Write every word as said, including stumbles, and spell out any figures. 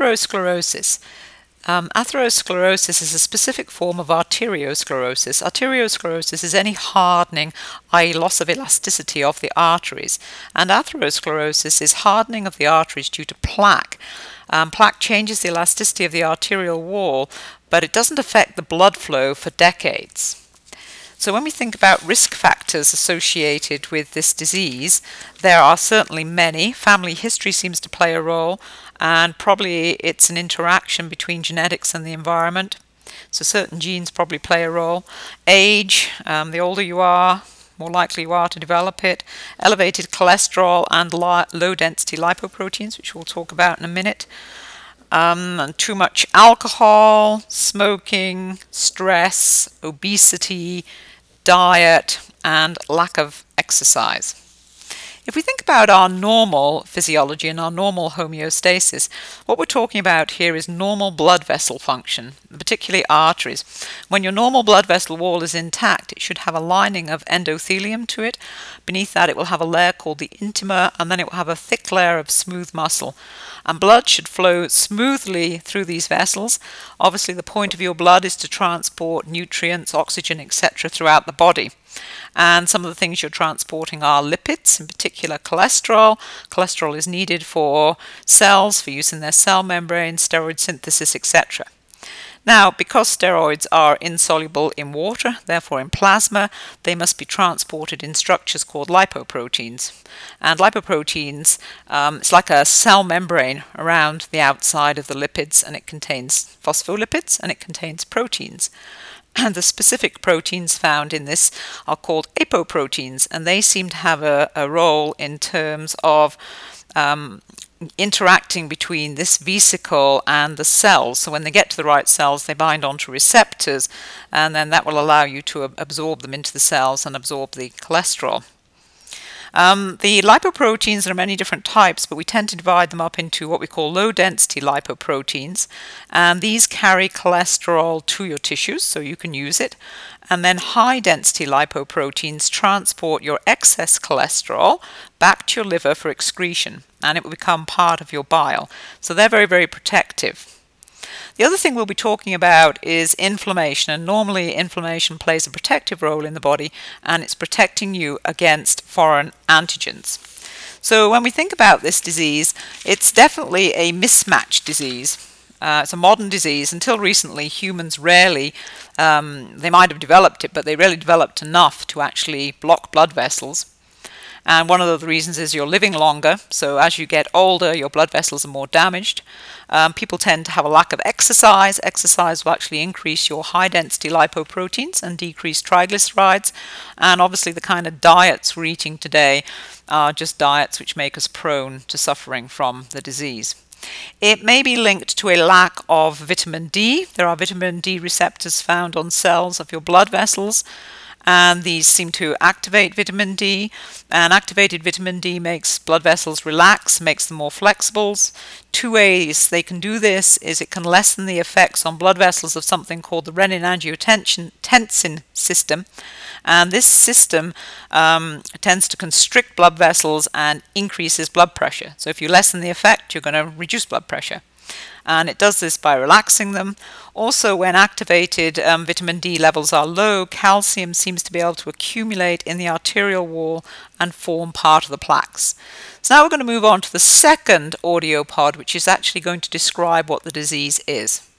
Atherosclerosis. Um, atherosclerosis is a specific form of arteriosclerosis. Arteriosclerosis is any hardening, that is loss of elasticity of the arteries. And atherosclerosis is hardening of the arteries due to plaque. Um, plaque changes the elasticity of the arterial wall, but it doesn't affect the blood flow for decades. So when we think about risk factors associated with this disease, there are certainly many. Family history seems to play a role, and probably it's an interaction between genetics and the environment. So certain genes probably play a role. Age, um, the older you are, more likely you are to develop it. Elevated cholesterol and li- low-density lipoproteins, which we'll talk about in a minute. Um, and too much alcohol, smoking, stress, obesity, diet, and lack of exercise. If we think about our normal physiology and our normal homeostasis, what we're talking about here is normal blood vessel function, particularly arteries. When your normal blood vessel wall is intact, it should have a lining of endothelium to it. Beneath that, it will have a layer called the intima, and then it will have a thick layer of smooth muscle. And blood should flow smoothly through these vessels. Obviously, the point of your blood is to transport nutrients, oxygen, et cetera throughout the body. And some of the things you're transporting are lipids, in particular cholesterol. Cholesterol is needed for cells, for use in their cell membrane, steroid synthesis, et cetera. Now, because steroids are insoluble in water, therefore in plasma, they must be transported in structures called lipoproteins. And lipoproteins, um, it's like a cell membrane around the outside of the lipids, and it contains phospholipids and it contains proteins. And the specific proteins found in this are called apoproteins, and they seem to have a, a role in terms of um, interacting between this vesicle and the cells. So when they get to the right cells, they bind onto receptors, and then that will allow you to ab- absorb them into the cells and absorb the cholesterol. Um, the lipoproteins, there are many different types, but we tend to divide them up into what we call low-density lipoproteins, and these carry cholesterol to your tissues, so you can use it. And then high-density lipoproteins transport your excess cholesterol back to your liver for excretion, and it will become part of your bile. So they're very, very protective. The other thing we'll be talking about is inflammation, and normally inflammation plays a protective role in the body, and it's protecting you against foreign antigens. So when we think about this disease, it's definitely a mismatched disease. Uh, it's a modern disease. Until recently, humans rarely, um, they might have developed it, but they rarely developed enough to actually block blood vessels. And one of the reasons is you're living longer, so as you get older, your blood vessels are more damaged. Um, people tend to have a lack of exercise. Exercise will actually increase your high-density lipoproteins and decrease triglycerides. And obviously the kind of diets we're eating today are just diets which make us prone to suffering from the disease. It may be linked to a lack of vitamin D. There are vitamin D receptors found on cells of your blood vessels, and these seem to activate vitamin D, and activated vitamin D makes blood vessels relax, makes them more flexible. Two ways they can do this is it can lessen the effects on blood vessels of something called the renin-angiotensin system, and this system um, tends to constrict blood vessels and increases blood pressure. So if you lessen the effect, you're going to reduce blood pressure. And it does this by relaxing them. Also, when activated um, vitamin D levels are low, calcium seems to be able to accumulate in the arterial wall and form part of the plaques. So now we're going to move on to the second audio pod, which is actually going to describe what the disease is.